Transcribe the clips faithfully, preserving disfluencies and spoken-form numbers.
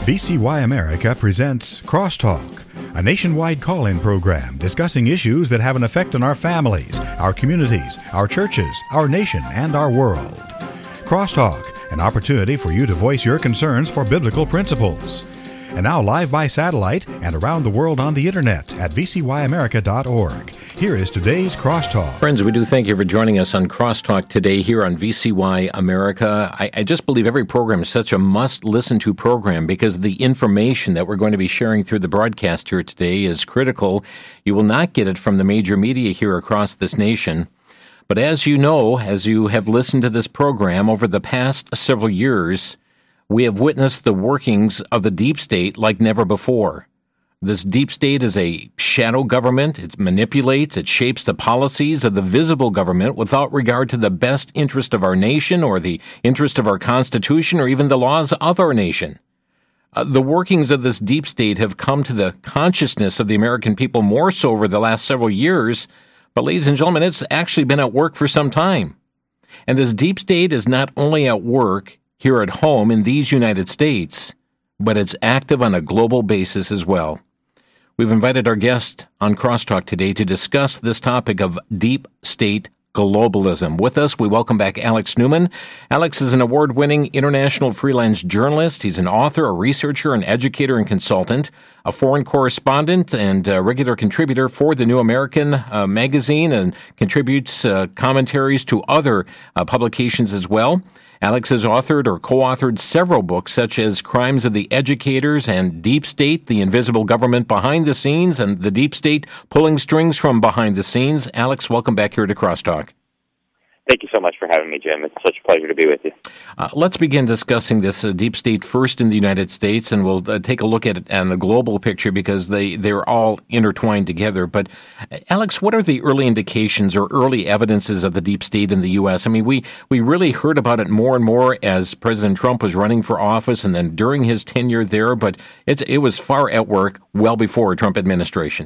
V C Y America presents Crosstalk, a nationwide call-in program discussing issues that have an effect on our families, our communities, our churches, our nation, and our world. Crosstalk, an opportunity for you to voice your concerns for biblical principles. And now live by satellite and around the world on the internet at v c y america dot org. Here is today's Crosstalk. Friends, we do thank you for joining us on Crosstalk today here on V C Y America. I, I just believe every program is such a must-listen-to program because the information that we're going to be sharing through the broadcast here today is critical. You will not get it from the major media here across this nation. But as you know, as you have listened to this program over the past several years, we have witnessed the workings of the deep state like never before. This deep state is a shadow government. It manipulates, it shapes the policies of the visible government without regard to the best interest of our nation or the interest of our Constitution or even the laws of our nation. Uh, the workings of this deep state have come to the consciousness of the American people more so over the last several years. But ladies and gentlemen, it's actually been at work for some time. And this deep state is not only at work here at home in these United States, but it's active on a global basis as well. We've invited our guest on Crosstalk today to discuss this topic of deep state globalism. With us, we welcome back Alex Newman. Alex is an award-winning international freelance journalist. He's an author, a researcher, an educator, and consultant, a foreign correspondent, and a regular contributor for the New American uh, magazine, and contributes uh, commentaries to other uh, publications as well. Alex has authored or co-authored several books such as Crimes of the Educators and Deep State, the Invisible Government Behind the Scenes, and the Deep State Pulling Strings from Behind the Scenes. Alex, welcome back here to Crosstalk. Thank you so much for having me, Jim. It's such a pleasure to be with you. Uh, let's begin discussing this uh, deep state first in the United States, and we'll uh, take a look at it on the global picture because they, they're all intertwined together. But, uh, Alex, what are the early indications or early evidences of the deep state in the U S? I mean, we, we really heard about it more and more as President Trump was running for office and then during his tenure there, but it's, it was far at work well before Trump administration.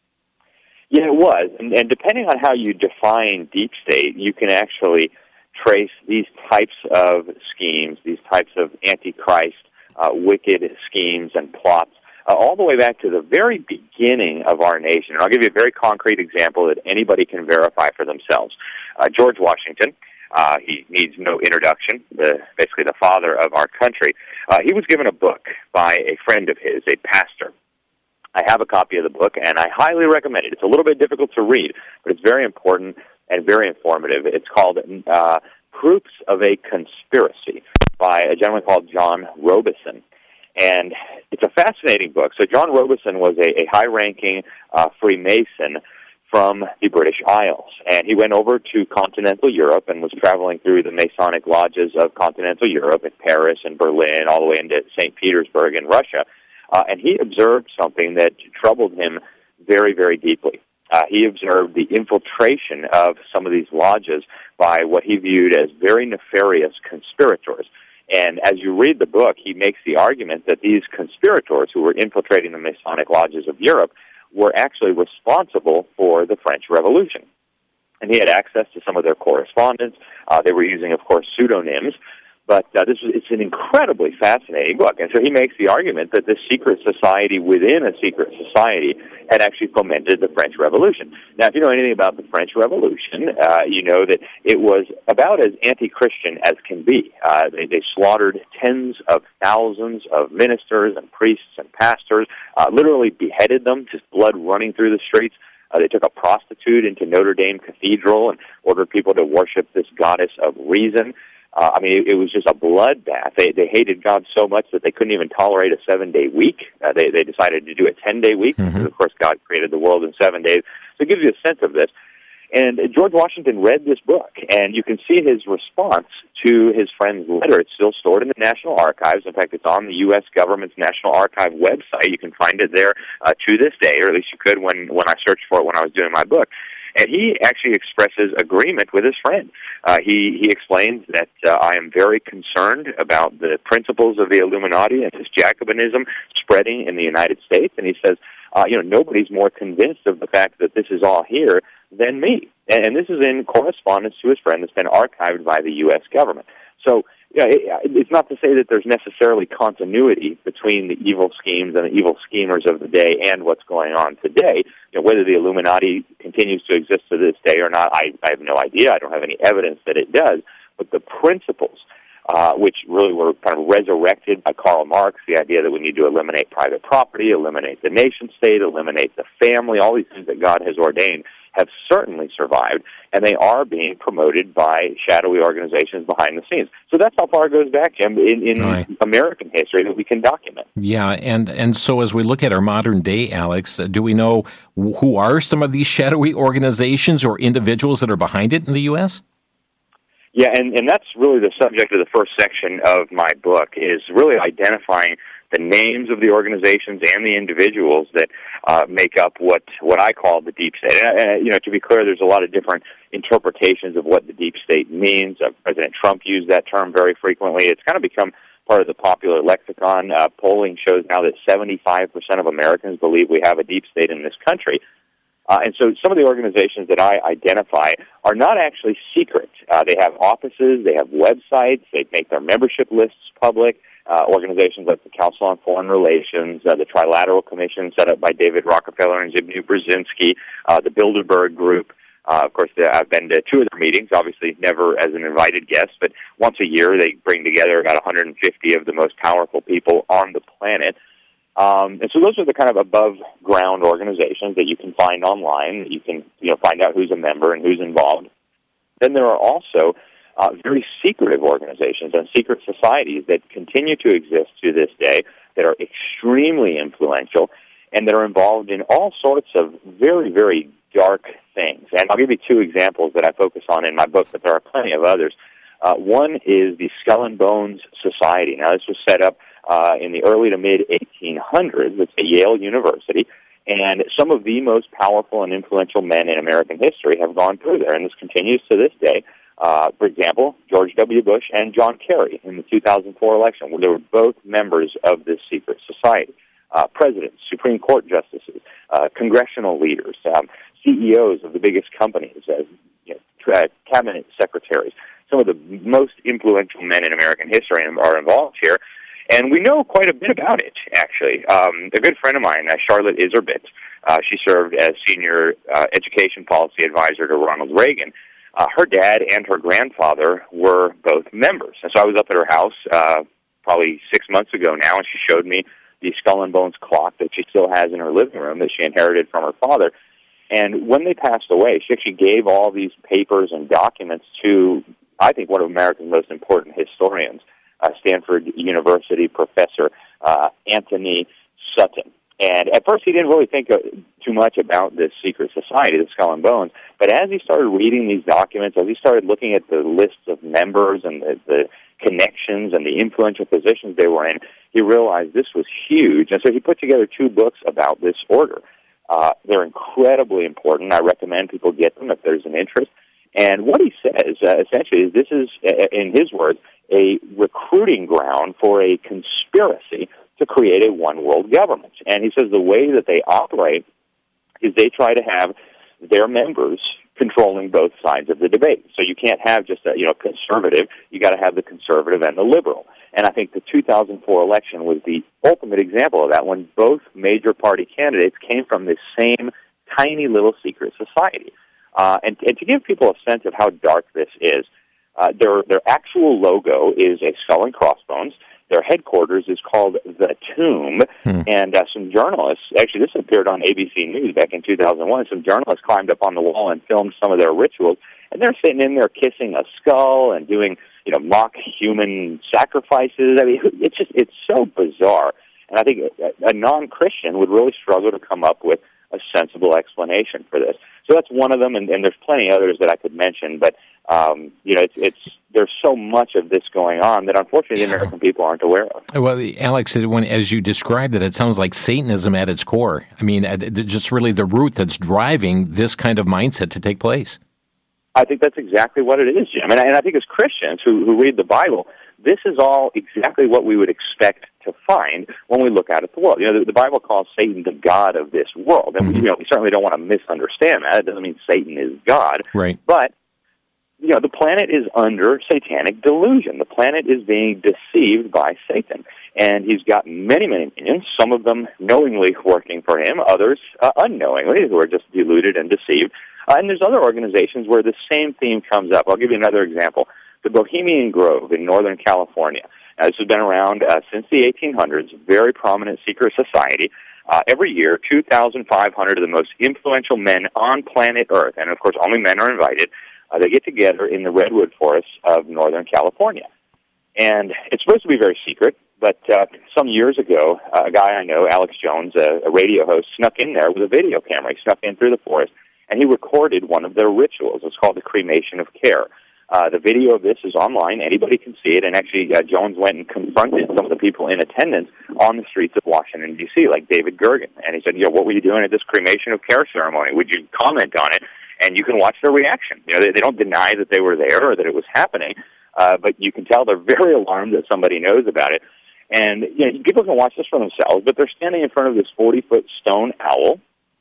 Yeah, it was. And, and depending on how you define deep state, you can actually trace these types of schemes, these types of antichrist, uh, wicked schemes and plots, uh, all the way back to the very beginning of our nation. And I'll give you a very concrete example that anybody can verify for themselves. Uh, George Washington, uh, he needs no introduction, the, basically the father of our country. Uh, he was given a book by a friend of his, a pastor. I have a copy of the book, and I highly recommend it. It's a little bit difficult to read, but it's very important and very informative. It's called uh, Proofs of a Conspiracy by a gentleman called John Robison. And it's a fascinating book. So John Robison was a, a high-ranking uh, Freemason from the British Isles. And he went over to continental Europe and was traveling through the Masonic lodges of continental Europe in Paris and Berlin, all the way into Saint Petersburg in Russia. Uh, and he observed something that troubled him very, very deeply. Uh, he observed the infiltration of some of these lodges by what he viewed as very nefarious conspirators. And as you read the book, he makes the argument that these conspirators who were infiltrating the Masonic lodges of Europe were actually responsible for the French Revolution. And he had access to some of their correspondence. Uh, they were using, of course, pseudonyms. But uh, this is, it's an incredibly fascinating book. And so he makes the argument that this secret society within a secret society had actually fomented the French Revolution. Now, if you know anything about the French Revolution, uh, you know that it was about as anti-Christian as can be. Uh, they, they slaughtered tens of thousands of ministers and priests and pastors, uh, literally beheaded them, just blood running through the streets. Uh, they took a prostitute into Notre Dame Cathedral and ordered people to worship this goddess of reason. Uh, I mean, it, it was just a bloodbath. They they hated God so much that they couldn't even tolerate a seven-day week. Uh, they they decided to do a ten-day week, mm-hmm. because, of course, God created the world in seven days. So it gives you a sense of this. And George Washington read this book, and you can see his response to his friend's letter. It's still stored in the National Archives. In fact, it's on the U S government's National Archive website. You can find it there uh, to this day, or at least you could when, when I searched for it when I was doing my book. And he actually expresses agreement with his friend. Uh, he, he explains that uh, I am very concerned about the principles of the Illuminati and this Jacobinism spreading in the United States. And he says, uh, you know, nobody's more convinced of the fact that this is all here than me. And, and this is in correspondence to his friend that's been archived by the U S government. So yeah, it, it's not to say that there's necessarily continuity between the evil schemes and the evil schemers of the day and what's going on today. You know, whether the Illuminati continues to exist to this day or not, I, I have no idea. I don't have any evidence that it does. But the principles, uh, which really were kind of resurrected by Karl Marx, the idea that we need to eliminate private property, eliminate the nation state, eliminate the family, all these things that God has ordained, have certainly survived, and they are being promoted by shadowy organizations behind the scenes. So that's how far it goes back, Jim, in, in right. American history that we can document. Yeah, and, and so as we look at our modern day, Alex, uh, do we know who are some of these shadowy organizations or individuals that are behind it in the U S? Yeah, and, and that's really the subject of the first section of my book, is really identifying the names of the organizations and the individuals that uh, make up what, what I call the deep state. And, uh, you know, to be clear, there's a lot of different interpretations of what the deep state means. Uh, President Trump used that term very frequently. It's kind of become part of the popular lexicon. Uh, polling shows now that seventy-five percent of Americans believe we have a deep state in this country. Uh, and so some of the organizations that I identify are not actually secret. Uh, they have offices, they have websites, they make their membership lists public. Uh, organizations like the Council on Foreign Relations, uh, the Trilateral Commission set up by David Rockefeller and Zbigniew Brzezinski, uh, the Bilderberg Group. Uh, of course, the, I've been to two of their meetings, obviously never as an invited guest, but once a year they bring together about one hundred fifty of the most powerful people on the planet. Um, and so those are the kind of above-ground organizations that you can find online. You can you know, find out who's a member and who's involved. Then there are also Uh, very secretive organizations and secret societies that continue to exist to this day that are extremely influential and that are involved in all sorts of very, very dark things. And I'll give you two examples that I focus on in my book, but there are plenty of others. Uh, one is the Skull and Bones Society. Now, this was set up uh, in the early to mid eighteen hundreds. It's at Yale University. And some of the most powerful and influential men in American history have gone through there, and this continues to this day. Uh, for example, George W. Bush and John Kerry in the two thousand four election, where they were both members of this secret society. Uh, presidents, Supreme Court justices, uh, congressional leaders, um, C E Os of the biggest companies, uh, you know, uh, cabinet secretaries. Some of the most influential men in American history are involved here. And we know quite a bit about it, actually. Um, a good friend of mine, uh, Charlotte Iserbyt, uh, she served as senior uh, education policy advisor to Ronald Reagan. Uh, her dad and her grandfather were both members. And so I was up at her house uh, probably six months ago now, and she showed me the Skull and Bones clock that she still has in her living room that she inherited from her father. And when they passed away, she actually gave all these papers and documents to, I think, one of America's most important historians, uh, Stanford University professor uh, Anthony Sutton. And at first he didn't really think uh, too much about this secret society, the Skull and Bones, but as he started reading these documents, as he started looking at the lists of members and the, the connections and the influential positions they were in, he realized this was huge. And so he put together two books about this order. Uh, they're incredibly important. I recommend people get them if there's an interest. And what he says, uh, essentially, is this is, uh, in his words, a recruiting ground for a conspiracy to create a one-world government. And he says the way that they operate is they try to have their members controlling both sides of the debate. So you can't have just a you know conservative. You got to have the conservative and the liberal. And I think the two thousand four election was the ultimate example of that, when both major party candidates came from this same tiny little secret society. Uh, and, and to give people a sense of how dark this is, uh, their their actual logo is a skull and crossbones. Their headquarters is called The Tomb, hmm. and uh, some journalists, actually this appeared on A B C News back in two thousand one, some journalists climbed up on the wall and filmed some of their rituals, and they're sitting in there kissing a skull and doing, you know, mock human sacrifices. I mean, it's just, it's so bizarre, and I think a, a non-Christian would really struggle to come up with a sensible explanation for this. So that's one of them, and, and there's plenty others that I could mention, but Um, you know, it's, it's there's so much of this going on that unfortunately the American people aren't aware of. Well, Alex, when as you described it, it sounds like Satanism at its core. I mean, just really the root that's driving this kind of mindset to take place. I think that's exactly what it is, Jim. And, and I think as Christians who, who read the Bible, this is all exactly what we would expect to find when we look out at the world. You know, the, the Bible calls Satan the god of this world, and mm-hmm. we, you know, we certainly don't want to misunderstand that. It doesn't mean Satan is God, right? But you know, the planet is under satanic delusion. The planet is being deceived by Satan. And he's got many, many minions, some of them knowingly working for him, others uh, unknowingly, who are just deluded and deceived. Uh, and there's other organizations where the same theme comes up. I'll give you another example. The Bohemian Grove in Northern California. Now, this has been around uh, since the eighteen hundreds, very prominent secret society. Uh, every year, two thousand five hundred of the most influential men on planet Earth, and of course only men are invited, uh, they get together in the redwood forests of Northern California. And it's supposed to be very secret, but uh, some years ago, uh, a guy I know, Alex Jones, a, a radio host, snuck in there with a video camera. He snuck in through the forest, and he recorded one of their rituals. It's called the cremation of care. Uh, the video of this is online. Anybody can see it. And actually, uh, Jones went and confronted some of the people in attendance on the streets of Washington, D C, like David Gergen. And he said, you know, what were you doing at this cremation of care ceremony? Would you comment on it? And you can watch their reaction. You know, they, they don't deny that they were there or that it was happening, uh, but you can tell they're very alarmed that somebody knows about it. And, you know, people can watch this for themselves, but they're standing in front of this forty-foot stone owl,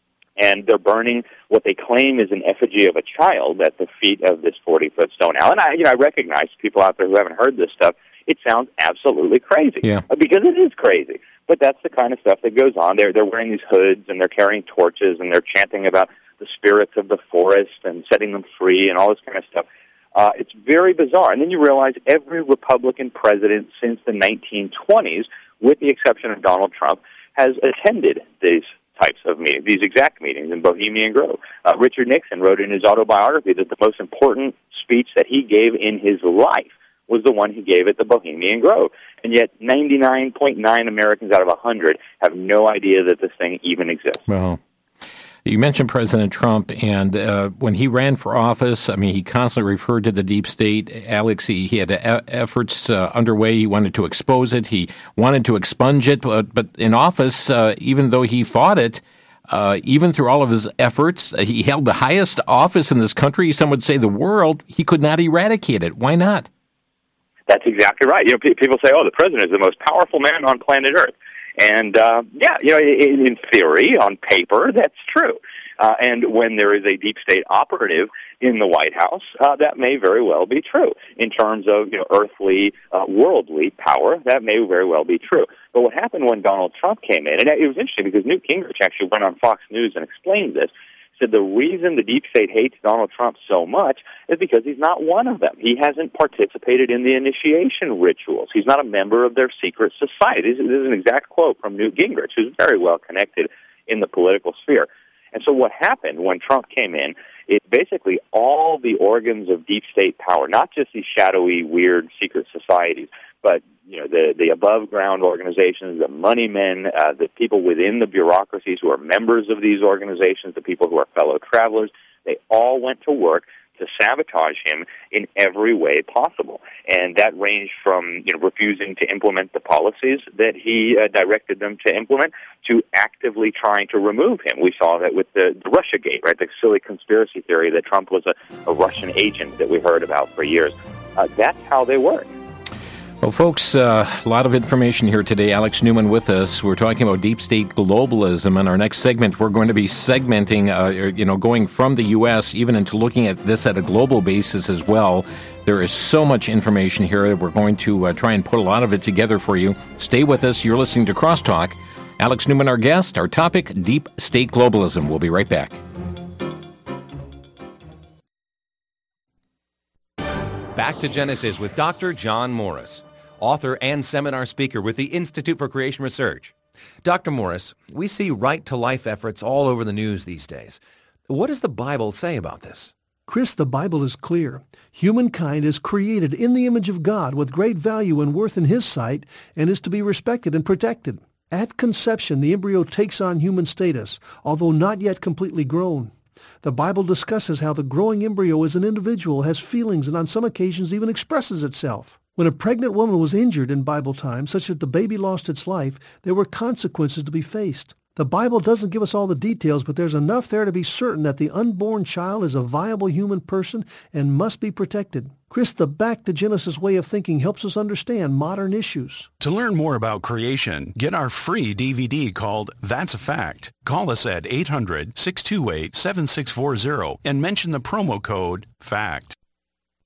and they're burning what they claim is an effigy of a child at the feet of this forty-foot stone owl. And I, you know, I recognize people out there who haven't heard this stuff. It sounds absolutely crazy, yeah. because it is crazy. But that's the kind of stuff that goes on. They're they're wearing these hoods and they're carrying torches and they're chanting about the spirits of the forest and setting them free and all this kind of stuff. Uh, it's very bizarre. And then you realize every Republican president since the nineteen twenties, with the exception of Donald Trump, has attended these types of meetings, these exact meetings in Bohemian Grove. Uh, Richard Nixon wrote in his autobiography that the most important speech that he gave in his life was the one he gave at the Bohemian Grove. And yet ninety-nine point nine Americans out of one hundred have no idea that this thing even exists. Well, you mentioned President Trump, and uh, when he ran for office, I mean, he constantly referred to the deep state. Alex, he, he had e- efforts uh, underway. He wanted to expose it. He wanted to expunge it. But, but in office, uh, even though he fought it, uh, even through all of his efforts, uh, he held the highest office in this country, some would say the world. He could not eradicate it. Why not? That's exactly right. You know, p- people say, oh, the president is the most powerful man on planet Earth. And, uh, yeah, you know, in, in theory, on paper, that's true. Uh, and when there is a deep state operative in the White House, uh, that may very well be true. In terms of, you know, earthly, uh, worldly power, that may very well be true. But what happened when Donald Trump came in, and it was interesting because Newt Gingrich actually went on Fox News and explained this, said the reason the deep state hates Donald Trump so much is because he's not one of them. He hasn't participated in the initiation rituals. He's not a member of their secret society. This is an exact quote from Newt Gingrich, who's very well connected in the political sphere. And so what happened when Trump came in is basically all the organs of deep state power, not just these shadowy, weird secret societies, but you know, the, the above-ground organizations, the money men, uh, the people within the bureaucracies who are members of these organizations, the people who are fellow travelers, they all went to work to sabotage him in every way possible. And that ranged from, you know, refusing to implement the policies that he uh, directed them to implement to actively trying to remove him. We saw that with the, the Russiagate, right, the silly conspiracy theory that Trump was a, a Russian agent that we heard about for years. Uh, that's how they work. Well, folks, uh, a lot of information here today. Alex Newman with us. We're talking about deep state globalism. In our next segment, we're going to be segmenting, uh, you know, going from the U S even into looking at this at a global basis as well. There is so much information here. We're going to uh, try and put a lot of it together for you. Stay with us. You're listening to Crosstalk. Alex Newman, our guest. Our topic, deep state globalism. We'll be right back. Back to Genesis with Doctor John Morris, author and seminar speaker with the Institute for Creation Research. Doctor Morris, we see right-to-life efforts all over the news these days. What does the Bible say about this? Chris, the Bible is clear. Humankind is created in the image of God with great value and worth in His sight and is to be respected and protected. At conception, the embryo takes on human status, although not yet completely grown. The Bible discusses how the growing embryo as an individual has feelings and on some occasions even expresses itself. When a pregnant woman was injured in Bible times, such that the baby lost its life, there were consequences to be faced. The Bible doesn't give us all the details, but there's enough there to be certain that the unborn child is a viable human person and must be protected. Chris, the Back to Genesis way of thinking helps us understand modern issues. To learn more about creation, get our free D V D called That's a Fact. Call us at eight hundred, six two eight, seven six four zero and mention the promo code FACT.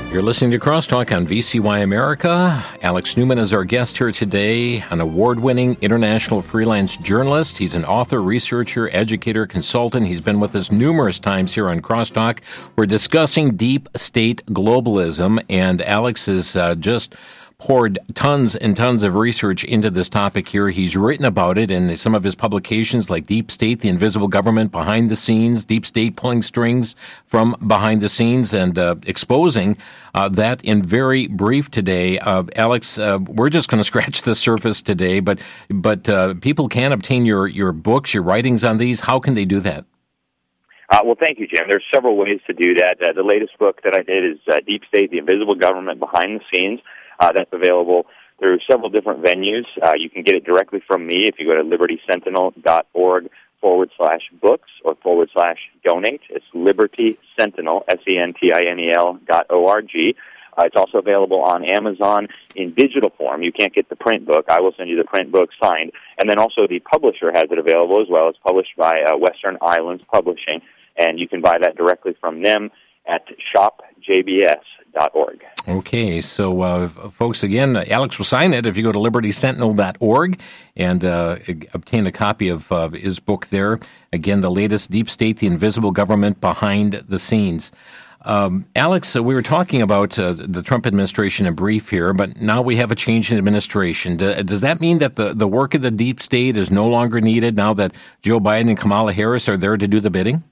You're listening to Crosstalk on V C Y America. Alex Newman is our guest here today, an award-winning international freelance journalist. He's an author, researcher, educator, consultant. He's been with us numerous times here on Crosstalk. We're discussing deep state globalism, and Alex is uh, just poured tons and tons of research into this topic here. He's written about it in some of his publications like Deep State, The Invisible Government Behind the Scenes, Deep State Pulling Strings from Behind the Scenes, and uh, exposing uh, that in very brief today. Uh, Alex, uh, we're just going to scratch the surface today, but but uh, people can obtain your, your books, your writings on these. How can they do that? Uh, well, thank you, Jim. There's several ways to do that. Uh, the latest book that I did is uh, Deep State, The Invisible Government Behind the Scenes. Uh, that's available through several different venues. Uh, you can get it directly from me if you go to libertysentinel.org forward slash books or forward slash donate. It's Liberty Sentinel, S E N T I N E L dot O R G. Uh, it's also available on Amazon in digital form. You can't get the print book. I will send you the print book signed. And then also the publisher has it available as well. It's published by uh, Western Islands Publishing, and you can buy that directly from them at shop j b s dot org. Okay, so uh, folks, again, Alex will sign it if you go to liberty sentinel dot org and uh, obtain a copy of uh, his book there. Again, the latest Deep State, The Invisible Government Behind the Scenes. Um, Alex, uh, we were talking about uh, the Trump administration in brief here, but now we have a change in administration. Do, does that mean that the, the work of the deep state is no longer needed now that Joe Biden and Kamala Harris are there to do the bidding?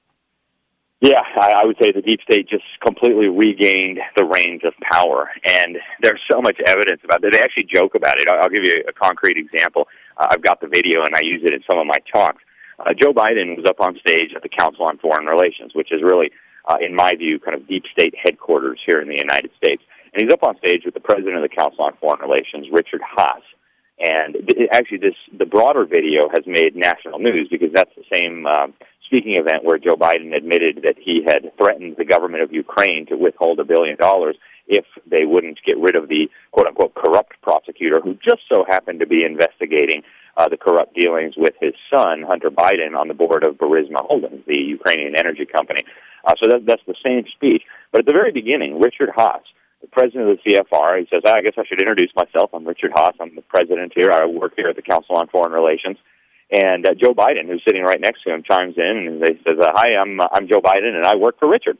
Yeah, I, I would say the deep state just completely regained the reins of power, and there's so much evidence about it. They actually joke about it. I'll, I'll give you a concrete example. Uh, I've got the video, and I use it in some of my talks. Uh, Joe Biden was up on stage at the Council on Foreign Relations, which is really, uh, in my view, kind of deep state headquarters here in the United States. And he's up on stage with the president of the Council on Foreign Relations, Richard Haass. And th- actually, this the broader video has made national news because that's the same uh, speaking event where Joe Biden admitted that he had threatened the government of Ukraine to withhold a billion dollars if they wouldn't get rid of the quote-unquote corrupt prosecutor who just so happened to be investigating uh, the corrupt dealings with his son, Hunter Biden, on the board of Burisma Holdings, the Ukrainian energy company. Uh, so that, that's the same speech. But at the very beginning, Richard Haass, the president of the C F R, he says, I guess I should introduce myself. I'm Richard Haass. I'm the president here. I work here at the Council on Foreign Relations. And uh, Joe Biden, who's sitting right next to him, chimes in and he says, uh, "Hi, I'm uh, I'm Joe Biden, and I work for Richard."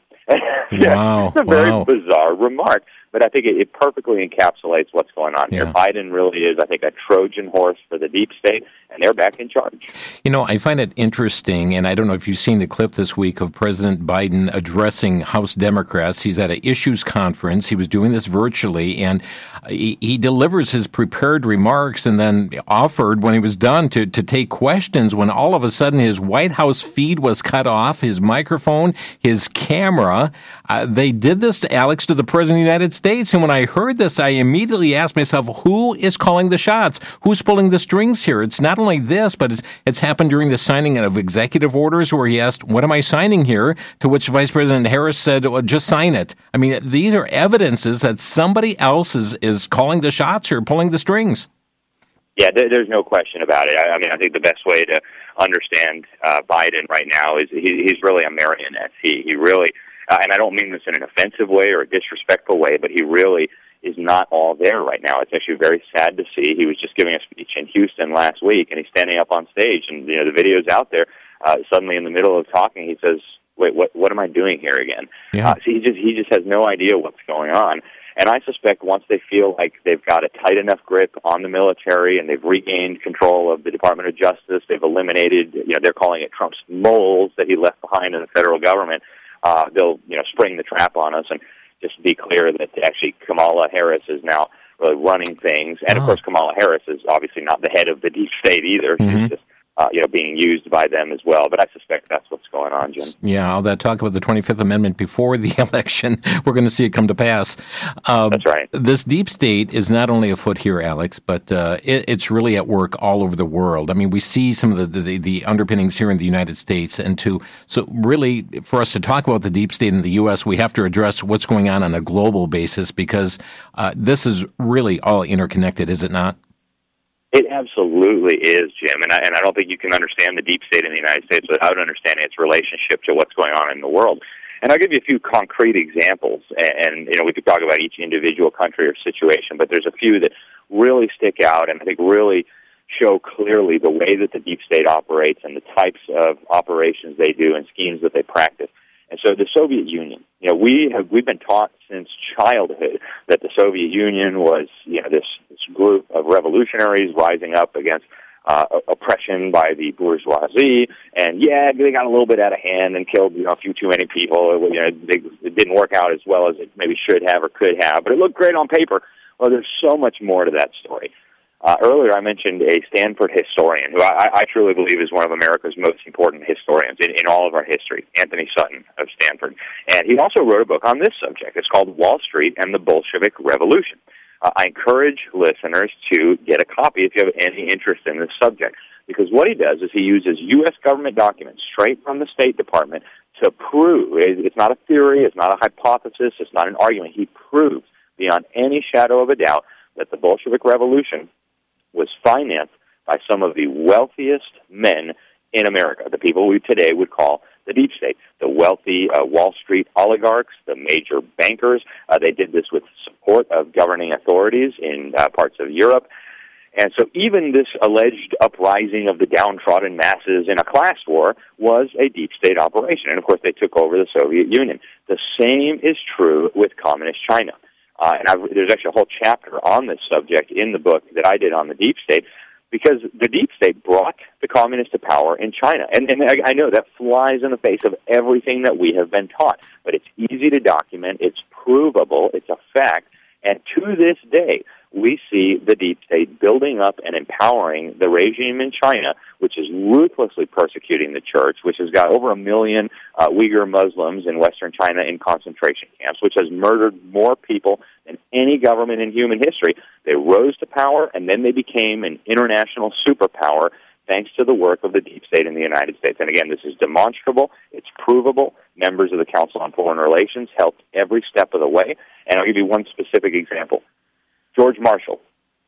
Wow, it's a very wow. bizarre remark, but I think it, it perfectly encapsulates what's going on yeah. here. Biden really is, I think, a Trojan horse for the deep state, and they're back in charge. You know, I find it interesting, and I don't know if you've seen the clip this week of President Biden addressing House Democrats. He's at an issues conference. He was doing this virtually, and he, he delivers his prepared remarks and then offered, when he was done, to, to take questions when all of a sudden his White House feed was cut off, his microphone, his camera. Uh, they did this to Alex, to the President of the United States, and when I heard this, I immediately asked myself, who is calling the shots? Who's pulling the strings here? It's not only this, but it's, it's happened during the signing of executive orders where he asked, what am I signing here? To which Vice President Harris said, well, just sign it. I mean, these are evidences that somebody else is, is calling the shots or pulling the strings. Yeah, there, there's no question about it. I, I mean, I think the best way to understand uh, Biden right now is he, he's really a marionette. He, he really, uh, and I don't mean this in an offensive way or a disrespectful way, but he really is not all there right now. It's actually very sad to see. He was just giving a speech in Houston last week, and he's standing up on stage, and you know the video's out there. Uh, suddenly, in the middle of talking, he says, "Wait, what? What am I doing here again?" Yeah. Uh, so he just he just has no idea what's going on. And I suspect once they feel like they've got a tight enough grip on the military and they've regained control of the Department of Justice, they've eliminated, you know, they're calling it Trump's moles that he left behind in the federal government, uh, they'll, you know, spring the trap on us and just be clear that actually Kamala Harris is now really running things. And, oh. of course, Kamala Harris is obviously not the head of the deep state either. Mm-hmm. She's just Uh, you know, being used by them as well. But I suspect that's what's going on, Jim. Yeah, all that talk about the twenty-fifth Amendment before the election, we're going to see it come to pass. Um, that's right. This deep state is not only afoot here, Alex, but uh, it, it's really at work all over the world. I mean, we see some of the, the, the underpinnings here in the United States. And to so really, for us to talk about the deep state in the U S, we have to address what's going on on a global basis because uh, this is really all interconnected, is it not? It absolutely is, Jim, and I, and I don't think you can understand the deep state in the United States without understanding its relationship to what's going on in the world. And I'll give you a few concrete examples, and, and you know we could talk about each individual country or situation, but there's a few that really stick out and I think really show clearly the way that the deep state operates and the types of operations they do and schemes that they practice. And so the Soviet Union, you know, we have we've been taught since childhood that the Soviet Union was, you know, this, this group of revolutionaries rising up against uh, oppression by the bourgeoisie, and yeah, they got a little bit out of hand and killed, you know, a few too many people. You know, they, it didn't work out as well as it maybe should have or could have, but it looked great on paper. Well, there's so much more to that story. Uh, earlier, I mentioned a Stanford historian who I, I truly believe is one of America's most important historians in, in all of our history, Anthony Sutton of Stanford. And he also wrote a book on this subject. It's called Wall Street and the Bolshevik Revolution. Uh, I encourage listeners to get a copy if you have any interest in this subject, because what he does is he uses U S government documents straight from the State Department to prove, it's not a theory, it's not a hypothesis, it's not an argument. He proves beyond any shadow of a doubt that the Bolshevik Revolution was financed by some of the wealthiest men in America, the people we today would call the deep state, the wealthy uh, Wall Street oligarchs, the major bankers. Uh, they did this with support of governing authorities in uh, parts of Europe. And so even this alleged uprising of the downtrodden masses in a class war was a deep state operation. And, of course, they took over the Soviet Union. The same is true with communist China. Uh, and I've, there's actually a whole chapter on this subject in the book that I did on the deep state, because the deep state brought the communists to power in China. And, and I, I know that flies in the face of everything that we have been taught, but it's easy to document, it's provable, it's a fact, and to this day, we see the deep state building up and empowering the regime in China, which is ruthlessly persecuting the church, which has got over a million uh, Uyghur Muslims in Western China in concentration camps, which has murdered more people than any government in human history. They rose to power, and then they became an international superpower thanks to the work of the deep state in the United States. And again, this is demonstrable, it's provable. Members of the Council on Foreign Relations helped every step of the way. And I'll give you one specific example. George Marshall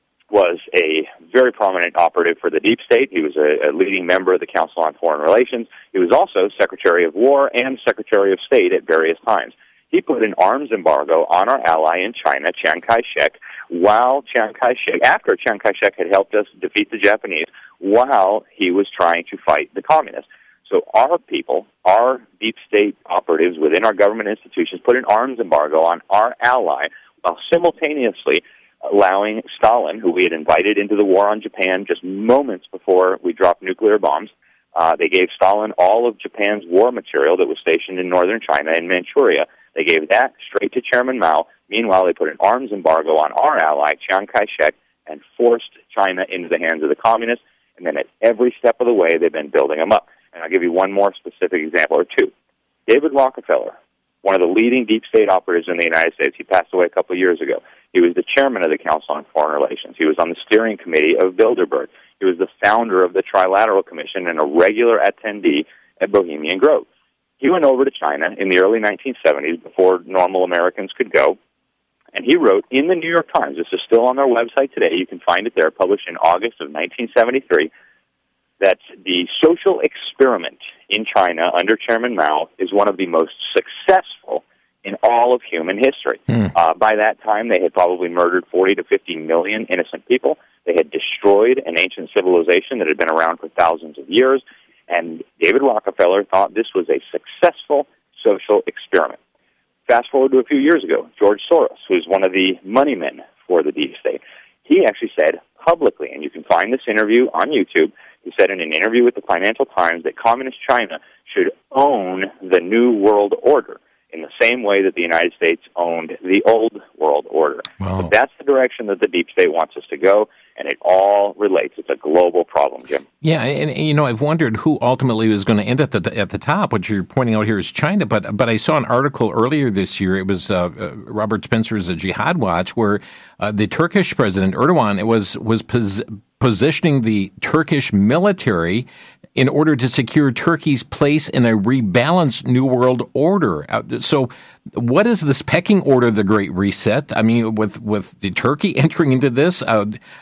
was a very prominent operative for the deep state. He was a, a leading member of the Council on Foreign Relations. He was also Secretary of War and Secretary of State at various times. He put an arms embargo on our ally in China, Chiang Kai-shek, while Chiang Kai-shek, after Chiang Kai-shek had helped us defeat the Japanese, while he was trying to fight the communists. So our people, our deep state operatives within our government institutions, put an arms embargo on our ally while simultaneously allowing Stalin, who we had invited into the war on Japan just moments before we dropped nuclear bombs, uh, they gave Stalin all of Japan's war material that was stationed in northern China and Manchuria. They gave that straight to Chairman Mao. Meanwhile, they put an arms embargo on our ally, Chiang Kai-shek, and forced China into the hands of the communists. And then at every step of the way, they've been building them up. And I'll give you one more specific example or two. David Rockefeller, one of the leading deep state operatives in the United States, he passed away a couple of years ago. He was the chairman of the Council on Foreign Relations. He was on the steering committee of Bilderberg. He was the founder of the Trilateral Commission and a regular attendee at Bohemian Grove. He went over to China in the early nineteen seventies before normal Americans could go, and he wrote in the New York Times, this is still on their website today, you can find it there, published in August of nineteen seventy-three, that the social experiment in China under Chairman Mao is one of the most successful in all of human history. Mm. Uh, by that time, they had probably murdered forty to fifty million innocent people. They had destroyed an ancient civilization that had been around for thousands of years, and David Rockefeller thought this was a successful social experiment. Fast forward to a few years ago, George Soros, who's one of the money men for the deep state, he actually said publicly, and you can find this interview on YouTube, he said in an interview with the Financial Times that Communist China should own the New World Order in the same way that the United States owned the Old World Order. Wow. But that's the direction that the deep state wants us to go, and it all relates. It's a global problem, Jim. Yeah, and, and you know, I've wondered who ultimately was going to end at the at the top. What you're pointing out here is China, but but I saw an article earlier this year. It was uh, uh, Robert Spencer's Jihad Watch, where uh, the Turkish president Erdogan was was pos- positioning the Turkish military in order to secure Turkey's place in a rebalanced New World Order. So what is this pecking order, the Great Reset? I mean, with, with the Turkey entering into this, uh,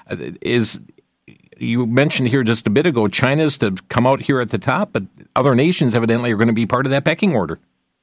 is you mentioned here just a bit ago, China's to come out here at the top, but other nations evidently are going to be part of that pecking order.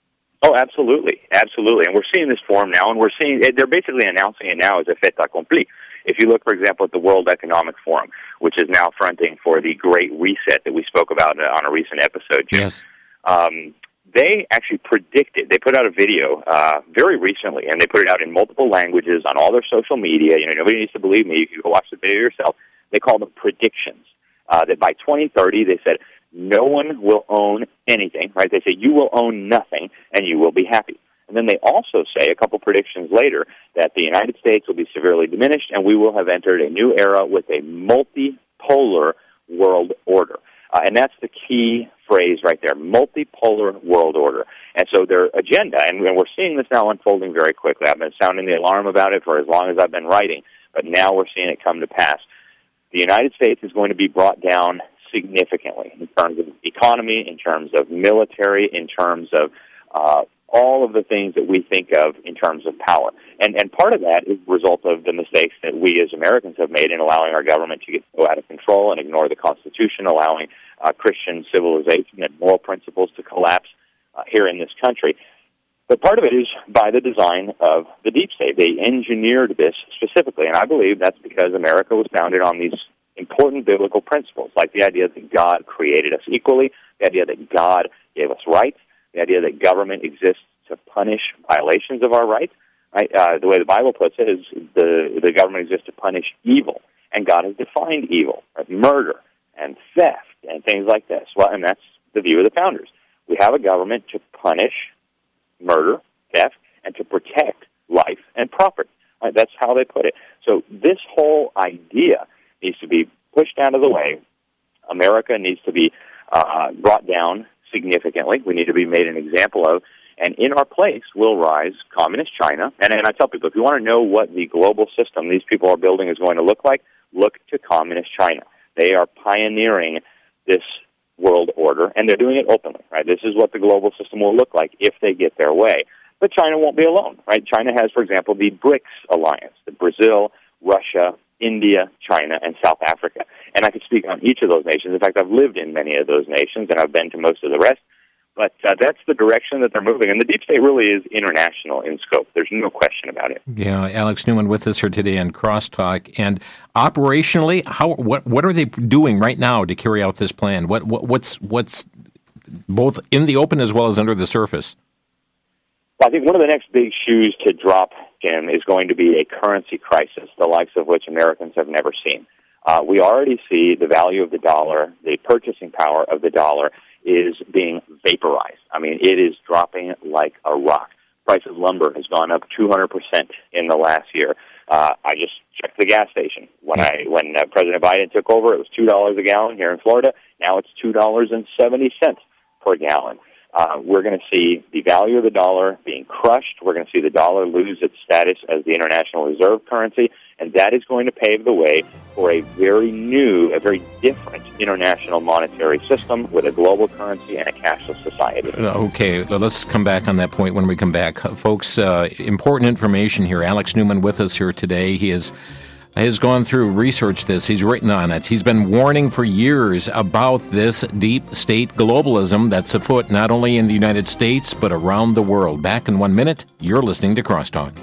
Oh, absolutely, absolutely. And we're seeing this form now, and we're seeing, they're basically announcing it now as a fait accompli. If you look, for example, at the World Economic Forum, which is now fronting for the Great Reset that we spoke about on a recent episode, Jim, yes. um, they actually predicted, they put out a video uh, very recently, and they put it out in multiple languages on all their social media. You know, nobody needs to believe me. You can go watch the video yourself. They call them predictions, uh, that by twenty thirty, they said, no one will own anything, right? They say you will own nothing, and you will be happy. And then they also say, a couple predictions later, that the United States will be severely diminished, and we will have entered a new era with a multipolar world order. Uh, and that's the key phrase right there, multipolar world order. And so their agenda, and, and we're seeing this now unfolding very quickly. I've been sounding the alarm about it for as long as I've been writing, but now we're seeing it come to pass. The United States is going to be brought down significantly in terms of economy, in terms of military, in terms of uh, all of the things that we think of in terms of power. And and part of that is the result of the mistakes that we as Americans have made in allowing our government to get so out of control and ignore the Constitution, allowing uh, Christian civilization and moral principles to collapse uh, here in this country. But part of it is by the design of the deep state. They engineered this specifically, and I believe that's because America was founded on these important biblical principles, like the idea that God created us equally, the idea that God gave us rights, the idea that government exists to punish violations of our rights. Right? Uh, the way the Bible puts it is the, the government exists to punish evil, and God has defined evil, right? Murder and theft and things like this. Well, and that's the view of the founders. We have a government to punish murder, theft, and to protect life and property. Right? That's how they put it. So this whole idea needs to be pushed out of the way. America needs to be uh, brought down significantly. We need to be made an example of. And in our place will rise communist China. And, and I tell people, if you want to know what the global system these people are building is going to look like, look to communist China. They are pioneering this world order, and they're doing it openly. Right? This is what the global system will look like if they get their way. But China won't be alone. Right? China has, for example, the BRICS alliance, the Brazil, Russia, India, China, and South Africa. And I could speak on each of those nations. In fact, I've lived in many of those nations, and I've been to most of the rest. But uh, that's the direction that they're moving. And the deep state really is international in scope. There's no question about it. Yeah, Alex Newman with us here today on Crosstalk. And operationally, how what what are they doing right now to carry out this plan? What, what what's what's both in the open as well as under the surface? Well, I think one of the next big shoes to drop, Jim, is going to be a currency crisis, the likes of which Americans have never seen. Uh, we already see the value of the dollar, the purchasing power of the dollar, is being vaporized. I mean, it is dropping like a rock. Price of lumber has gone up two hundred percent in the last year. Uh, I just checked the gas station. When I when uh, President Biden took over, it was two dollars a gallon here in Florida. Now it's two dollars and seventy cents per gallon. Uh, we're going to see the value of the dollar being crushed. We're going to see the dollar lose its status as the international reserve currency, and that is going to pave the way for a very new, a very different international monetary system with a global currency and a cashless society. Okay, let's come back on that point when we come back. Folks, uh, important information here. Alex Newman with us here today. He is has gone through, researched this, he's written on it. He's been warning for years about this deep state globalism that's afoot not only in the United States, but around the world. Back in one minute, you're listening to Crosstalk.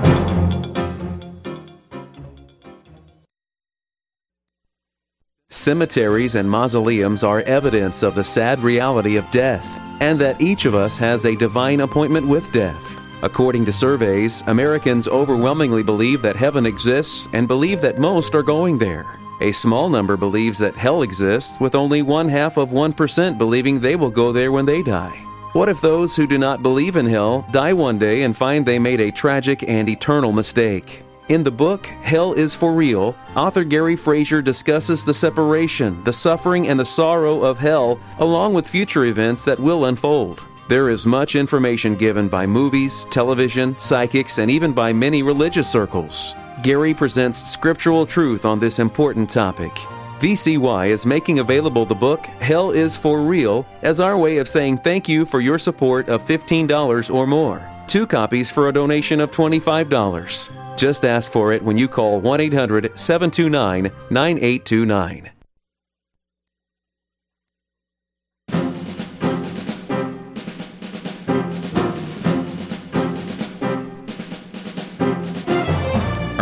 Cemeteries and mausoleums are evidence of the sad reality of death, and that each of us has a divine appointment with death. According to surveys, Americans overwhelmingly believe that heaven exists and believe that most are going there. A small number believes that hell exists, with only one half of one percent believing they will go there when they die. What if those who do not believe in hell die one day and find they made a tragic and eternal mistake? In the book, Hell is for Real, author Gary Frazier discusses the separation, the suffering, and the sorrow of hell, along with future events that will unfold. There is much information given by movies, television, psychics, and even by many religious circles. Gary presents scriptural truth on this important topic. V C Y is making available the book, Hell is for Real, as our way of saying thank you for your support of fifteen dollars or more. Two copies for a donation of twenty-five dollars. Just ask for it when you call one eight hundred, seven two nine, nine eight two nine.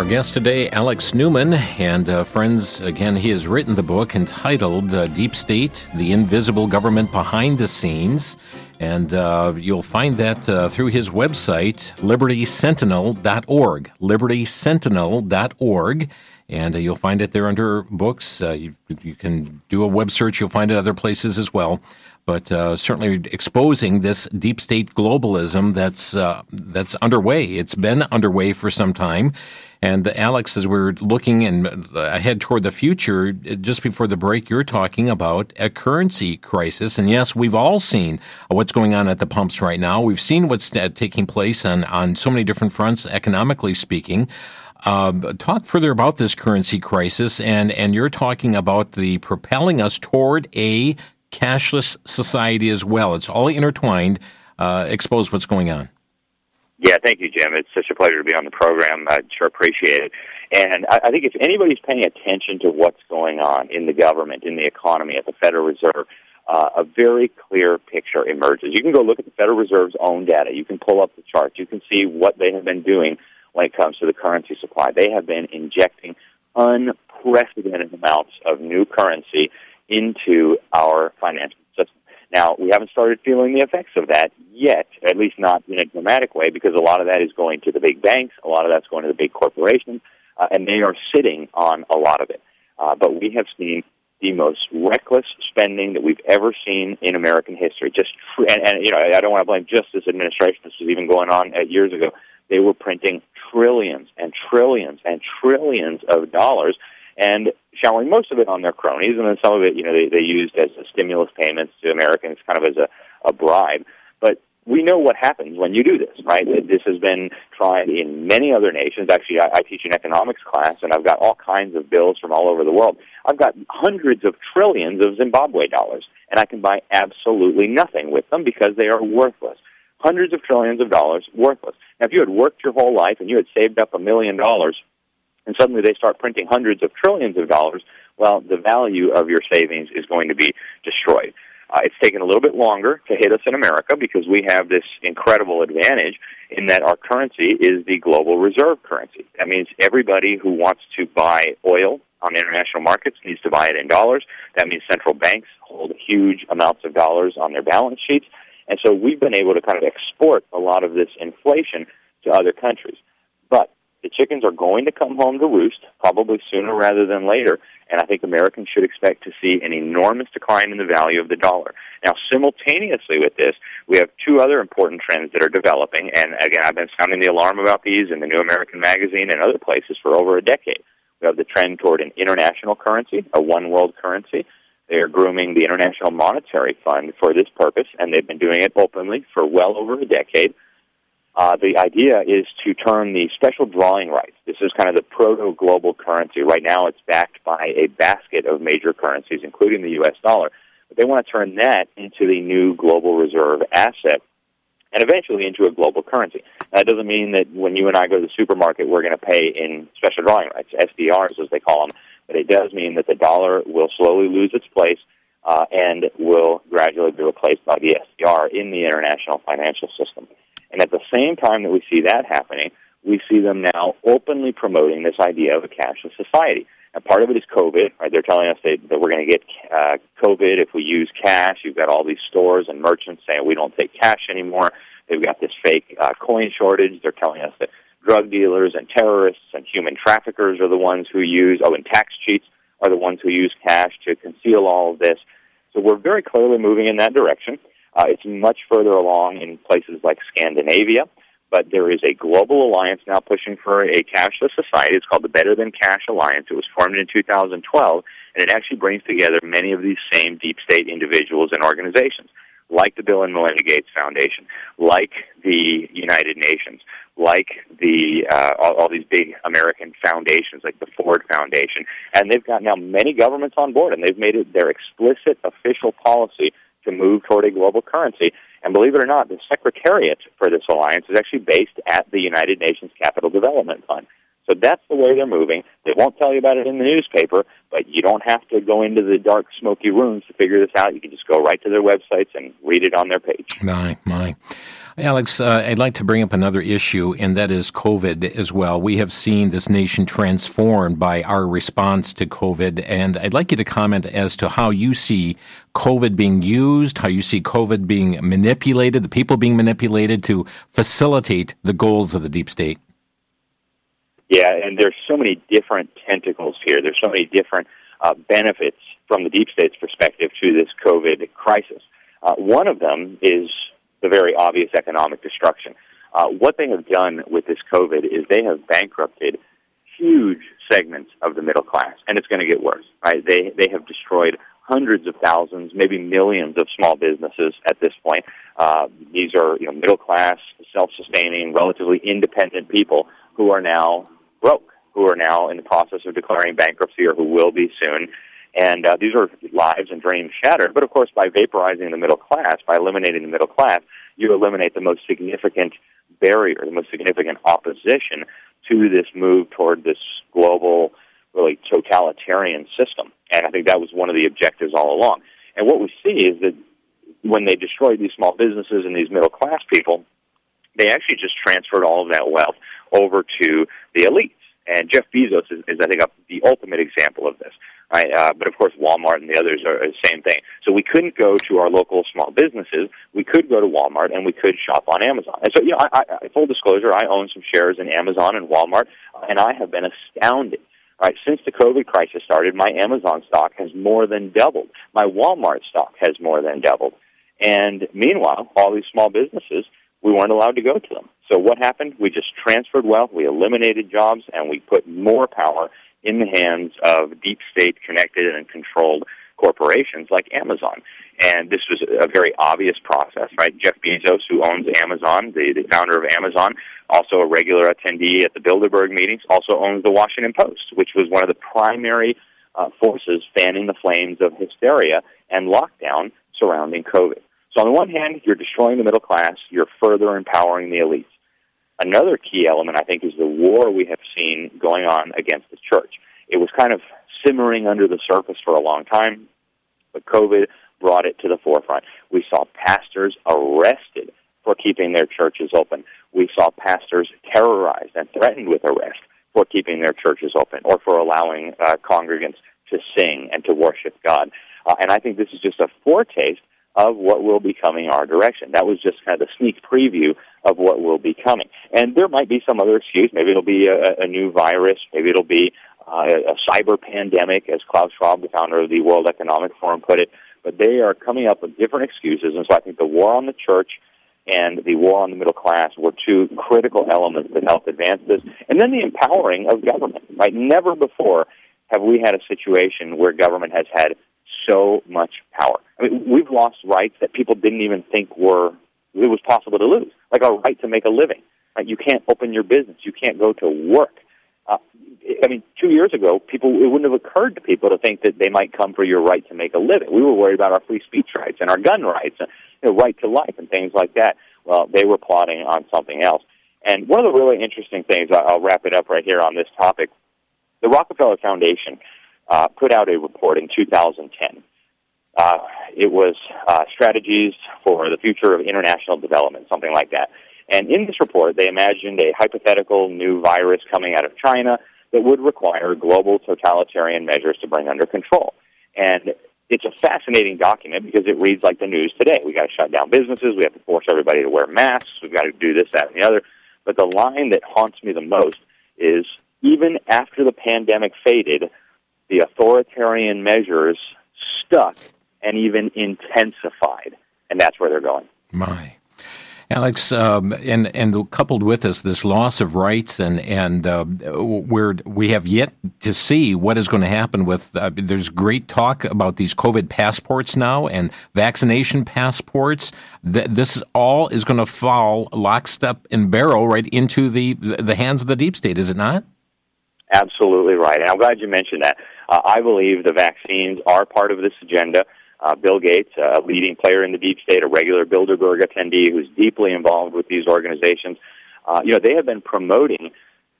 Our guest today, Alex Newman, and uh, friends, again, he has written the book entitled uh, Deep State, The Invisible Government Behind the Scenes, and uh, you'll find that uh, through his website, liberty sentinel dot org, liberty sentinel dot org, and uh, you'll find it there under books. Uh, you, you can do a web search, you'll find it other places as well. But uh, certainly exposing this deep state globalism that's uh, that's underway. It's been underway for some time. And uh, Alex, as we're looking and ahead toward the future, just before the break, you're talking about a currency crisis. And yes, we've all seen what's going on at the pumps right now. We've seen what's uh, taking place on, on so many different fronts, economically speaking. Uh, talk further about this currency crisis, and, and you're talking about the propelling us toward a cashless society as well. It's all intertwined. Uh, expose what's going on. Yeah, thank you, Jim. It's such a pleasure to be on the program. I sure appreciate it. And I, I think if anybody's paying attention to what's going on in the government, in the economy, at the Federal Reserve, uh, a very clear picture emerges. You can go look at the Federal Reserve's own data. You can pull up the charts. You can see what they have been doing when it comes to the currency supply. They have been injecting unprecedented amounts of new currency into our financial system. Now, we haven't started feeling the effects of that yet, at least not in a dramatic way, because a lot of that is going to the big banks, a lot of that's going to the big corporations, uh, and they are sitting on a lot of it. Uh, but we have seen the most reckless spending that we've ever seen in American history. Just and, and you know, I don't want to blame just this administration. This was even going on uh, years ago. They were printing trillions and trillions and trillions of dollars and showering most of it on their cronies, and then some of it, you know, they, they used as a stimulus payments to Americans, kind of as a, a bribe. But we know what happens when you do this, right? This has been tried in many other nations. Actually, I, I teach an economics class, and I've got all kinds of bills from all over the world. I've got hundreds of trillions of Zimbabwe dollars, and I can buy absolutely nothing with them because they are worthless. Hundreds of trillions of dollars, worthless. Now, if you had worked your whole life and you had saved up a million dollars, and suddenly they start printing hundreds of trillions of dollars, well, the value of your savings is going to be destroyed. Uh, it's taken a little bit longer to hit us in America because we have this incredible advantage in that our currency is the global reserve currency. That means everybody who wants to buy oil on international markets needs to buy it in dollars. That means central banks hold huge amounts of dollars on their balance sheets. And so we've been able to kind of export a lot of this inflation to other countries. But the chickens are going to come home to roost, probably sooner rather than later, and I think Americans should expect to see an enormous decline in the value of the dollar. Now, simultaneously with this, we have two other important trends that are developing, and again, I've been sounding the alarm about these in the New American Magazine and other places for over a decade. We have the trend toward an international currency, a one-world currency. They are grooming the International Monetary Fund for this purpose, and they've been doing it openly for well over a decade. Uh, the idea is to turn the special drawing rights. This is kind of the proto-global currency. Right now it's backed by a basket of major currencies, including the U S dollar. But they want to turn that into the new global reserve asset and eventually into a global currency. That doesn't mean that when you and I go to the supermarket, we're going to pay in special drawing rights, S D Rs as they call them. But it does mean that the dollar will slowly lose its place uh, and will gradually be replaced by the S D R in the international financial system. And at the same time that we see that happening, we see them now openly promoting this idea of a cashless society. And part of it is COVID, right? They're telling us that, that we're going to get uh, COVID if we use cash. You've got all these stores and merchants saying we don't take cash anymore. They've got this fake uh, coin shortage. They're telling us that drug dealers and terrorists and human traffickers are the ones who use, oh, and tax cheats are the ones who use cash to conceal all of this. So we're very clearly moving in that direction. Uh, it's much further along in places like Scandinavia, but there is a global alliance now pushing for a cashless society. It's called the Better Than Cash Alliance. It was formed in two thousand twelve, and it actually brings together many of these same deep state individuals and organizations, like the Bill and Melinda Gates Foundation, like the United Nations, like the uh, all, all these big American foundations, like the Ford Foundation. And they've got now many governments on board, and they've made it their explicit official policy to move toward a global currency. And believe it or not, the secretariat for this alliance is actually based at the United Nations Capital Development Fund. So that's the way they're moving. They won't tell you about it in the newspaper, but you don't have to go into the dark, smoky rooms to figure this out. You can just go right to their websites and read it on their page. My, my. Alex, uh, I'd like to bring up another issue, and that is COVID as well. We have seen this nation transformed by our response to COVID, and I'd like you to comment as to how you see COVID being used, how you see COVID being manipulated, the people being manipulated to facilitate the goals of the deep state. Yeah, and there's so many different tentacles here. There's so many different uh, benefits from the deep state's perspective to this COVID crisis. Uh, one of them is the very obvious economic destruction. Uh, what they have done with this COVID is they have bankrupted huge segments of the middle class, and it's going to get worse. Right? They they have destroyed hundreds of thousands, maybe millions of small businesses at this point. Uh, these are you know middle class, self-sustaining, relatively independent people who are now broke, who are now in the process of declaring bankruptcy or who will be soon. And uh, these are lives and dreams shattered. But, of course, by vaporizing the middle class, by eliminating the middle class, you eliminate the most significant barrier, the most significant opposition to this move toward this global, really totalitarian system. And I think that was one of the objectives all along. And what we see is that when they destroyed these small businesses and these middle-class people, they actually just transferred all of that wealth over to the elites. And Jeff Bezos is, is I think, a, the ultimate example of this. Right? Uh, but, of course, Walmart and the others are the same thing. So we couldn't go to our local small businesses. We could go to Walmart, and we could shop on Amazon. And so, you know, I, I, full disclosure, I own some shares in Amazon and Walmart, and I have been astounded. Right? Since the COVID crisis started, my Amazon stock has more than doubled. My Walmart stock has more than doubled. And meanwhile, all these small businesses, we weren't allowed to go to them. So what happened? We just transferred wealth, we eliminated jobs, and we put more power in the hands of deep state connected and controlled corporations like Amazon. And this was a very obvious process, right? Jeff Bezos, who owns Amazon, the, the founder of Amazon, also a regular attendee at the Bilderberg meetings, also owns the Washington Post, which was one of the primary uh, forces fanning the flames of hysteria and lockdown surrounding COVID. So on the one hand, you're destroying the middle class, you're further empowering the elites. Another key element, I think, is the war we have seen going on against the church. It was kind of simmering under the surface for a long time, but COVID brought it to the forefront. We saw pastors arrested for keeping their churches open. We saw pastors terrorized and threatened with arrest for keeping their churches open or for allowing uh, congregants to sing and to worship God. Uh, and I think this is just a foretaste of what will be coming our direction. That was just kind of the sneak preview of what will be coming. And there might be some other excuse. Maybe it'll be a, a new virus. Maybe it'll be uh, a cyber pandemic, as Klaus Schwab, the founder of the World Economic Forum, put it. But they are coming up with different excuses. And so I think the war on the church and the war on the middle class were two critical elements that helped advance this. And then the empowering of government. Right? Never before have we had a situation where government has had so much power. I mean, we've lost rights that people didn't even think were it was possible to lose, like a right to make a living. Right? You can't open your business. You can't go to work. Uh, I mean, two years ago, people it wouldn't have occurred to people to think that they might come for your right to make a living. We were worried about our free speech rights and our gun rights, and you know, right to life and things like that. Well, they were plotting on something else. And one of the really interesting things, I'll wrap it up right here on this topic, the Rockefeller Foundation uh, put out a report in two thousand ten. Uh, it was uh, Strategies for the Future of International Development, something like that. And in this report, they imagined a hypothetical new virus coming out of China that would require global totalitarian measures to bring under control. And it's a fascinating document because it reads like the news today. We've got to shut down businesses. We have to force everybody to wear masks. We've got to do this, that, and the other. But the line that haunts me the most is, even after the pandemic faded, the authoritarian measures stuck and even intensified. And that's where they're going. My. Alex, um, and and coupled with this, this loss of rights, and and uh, where we have yet to see what is going to happen with. Uh, there's great talk about these COVID passports now and vaccination passports. Th- this all is going to fall lockstep and barrel right into the the hands of the deep state, is it not? Absolutely right, and I'm glad you mentioned that. Uh, I believe the vaccines are part of this agenda. Uh, Bill Gates, a leading player in the deep state, a regular Bilderberg attendee who's deeply involved with these organizations, uh, you know, they have been promoting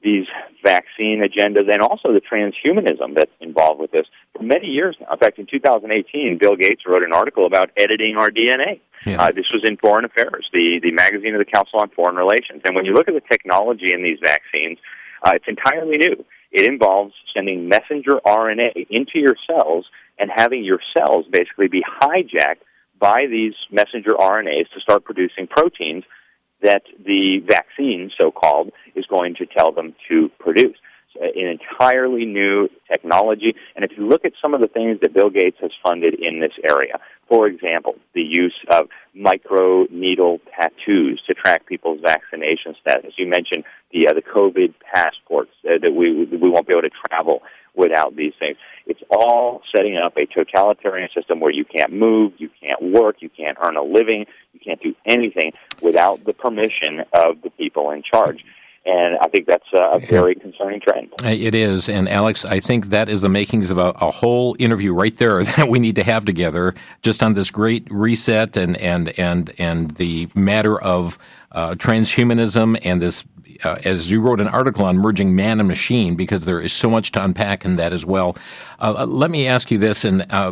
these vaccine agendas and also the transhumanism that's involved with this for many years now. In fact, in two thousand eighteen, Bill Gates wrote an article about editing our D N A. Yeah. Uh, this was in Foreign Affairs, the, the magazine of the Council on Foreign Relations. And when you look at the technology in these vaccines, uh, it's entirely new. It involves sending messenger R N A into your cells and having your cells basically be hijacked by these messenger R N As to start producing proteins that the vaccine, so-called, is going to tell them to produce. So an entirely new technology. And if you look at some of the things that Bill Gates has funded in this area, for example, the use of micro-needle tattoos to track people's vaccination status. You mentioned the uh, the COVID passports, uh, that we we won't be able to travel without these things. It's all setting up a totalitarian system where you can't move, you can't work, you can't earn a living, you can't do anything without the permission of the people in charge. And I think that's a very concerning trend. It is. And, Alex, I think that is the makings of a, a whole interview right there that we need to have together just on this great reset and, and, and, and the matter of uh, transhumanism and this, uh, as you wrote an article on merging man and machine, because there is so much to unpack in that as well. Uh, let me ask you this, and uh,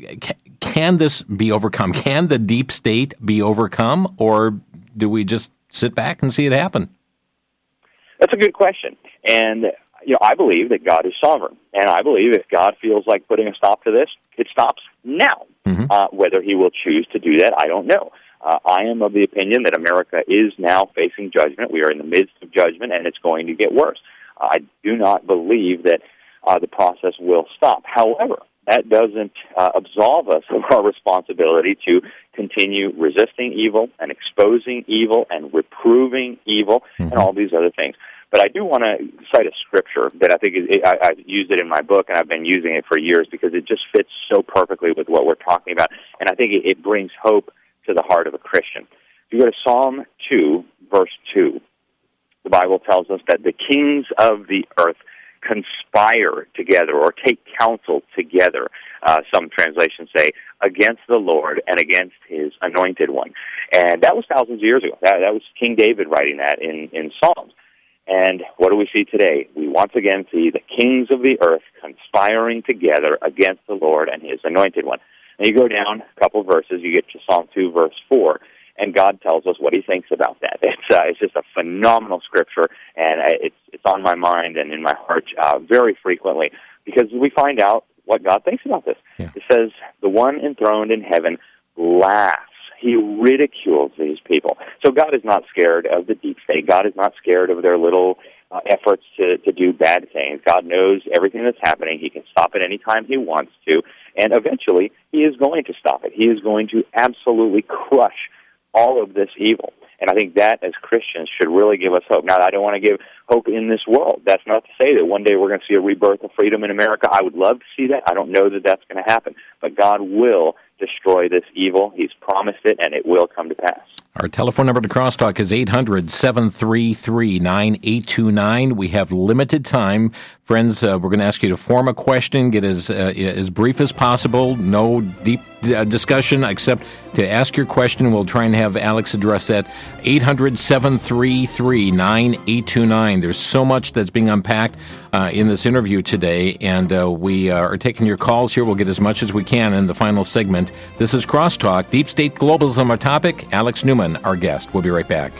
can this be overcome? Can the deep state be overcome, or do we just sit back and see it happen? That's a good question. And, you know, I believe that God is sovereign. And I believe if God feels like putting a stop to this, it stops now. Mm-hmm. Uh, whether he will choose to do that, I don't know. Uh, I am of the opinion that America is now facing judgment. We are in the midst of judgment, and it's going to get worse. Uh, I do not believe that uh, the process will stop. However, that doesn't uh, absolve us of our responsibility to continue resisting evil and exposing evil and reproving evil mm-hmm. and all these other things. But I do want to cite a scripture that I think is, I, I've used it in my book, and I've been using it for years because it just fits so perfectly with what we're talking about, and I think it, it brings hope to the heart of a Christian. If you go to Psalm two, verse two, the Bible tells us that the kings of the earth conspire together or take counsel together, uh, some translations say, against the Lord and against his anointed one. And that was thousands of years ago. That, that was King David writing that in, in Psalms. And what do we see today? We once again see the kings of the earth conspiring together against the Lord and his anointed one. And you go down a couple verses, you get to Psalm two, verse four, and God tells us what he thinks about that. It's uh, it's just a phenomenal scripture, and it's it's on my mind and in my heart uh, very frequently, because we find out what God thinks about this. Yeah. It says, the one enthroned in heaven laughs. He ridicules these people. So God is not scared of the deep state. God is not scared of their little uh, efforts to, to do bad things. God knows everything that's happening. He can stop it any time he wants to, and eventually he is going to stop it. He is going to absolutely crush all of this evil. And I think that, as Christians, should really give us hope. Now, I don't want to give hope in this world. That's not to say that one day we're going to see a rebirth of freedom in America. I would love to see that. I don't know that that's going to happen. But God will destroy this evil. He's promised it, and it will come to pass. Our telephone number to Crosstalk is eight hundred, seven three three, nine eight two nine. We have limited time. Friends, uh, we're going to ask you to form a question, get as uh, as brief as possible, no deep uh, discussion, except to ask your question. We'll try and have Alex address that. eight hundred, seven three three, nine eight two nine. There's so much that's being unpacked uh, in this interview today, and uh, we uh, are taking your calls here. We'll get as much as we can in the final segment. This is Crosstalk. Deep State Globalism, our topic. Alex Newman, our guest. We'll be right back.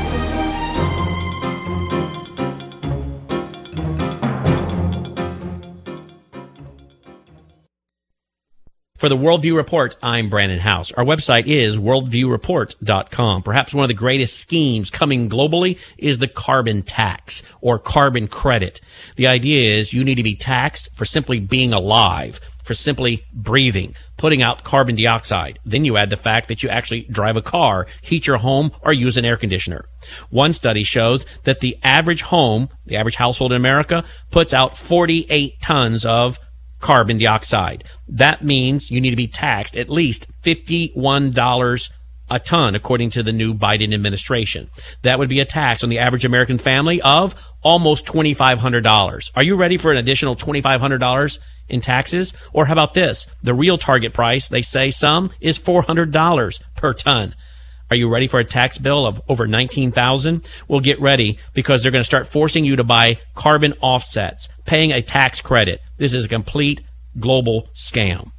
For the Worldview Report, I'm Brandon House. Our website is worldview report dot com. Perhaps one of the greatest schemes coming globally is the carbon tax or carbon credit. The idea is you need to be taxed for simply being alive, for simply breathing, putting out carbon dioxide. Then you add the fact that you actually drive a car, heat your home, or use an air conditioner. One study shows that the average home, the average household in America, puts out forty-eight tons of carbon dioxide. That means you need to be taxed at least fifty-one dollars a ton, according to the new Biden administration. That would be a tax on the average American family of almost twenty-five hundred dollars. Are you ready for an additional twenty-five hundred dollars in taxes? Or how about this? The real target price, they say some, is four hundred dollars per ton. Are you ready for a tax bill of over nineteen thousand dollars? Well, get ready, because they're going to start forcing you to buy carbon offsets, paying a tax credit. This is a complete global scam.